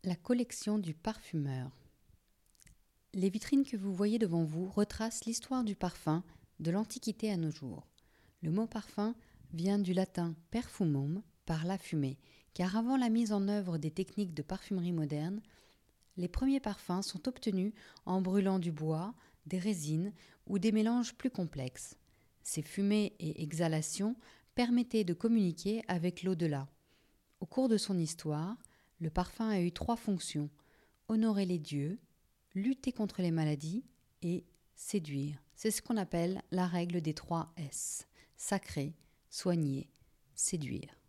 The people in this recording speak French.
La collection du parfumeur. Les vitrines que vous voyez devant vous retracent l'histoire du parfum de l'Antiquité à nos jours. Le mot parfum vient du latin perfumum, par la fumée, car avant la mise en œuvre des techniques de parfumerie moderne, les premiers parfums sont obtenus en brûlant du bois, des résines ou des mélanges plus complexes. Ces fumées et exhalations permettaient de communiquer avec l'au-delà. Au cours de son histoire, le parfum a eu 3 fonctions: honorer les dieux, lutter contre les maladies et séduire. C'est ce qu'on appelle la règle des 3 S: sacrer, soigner, séduire.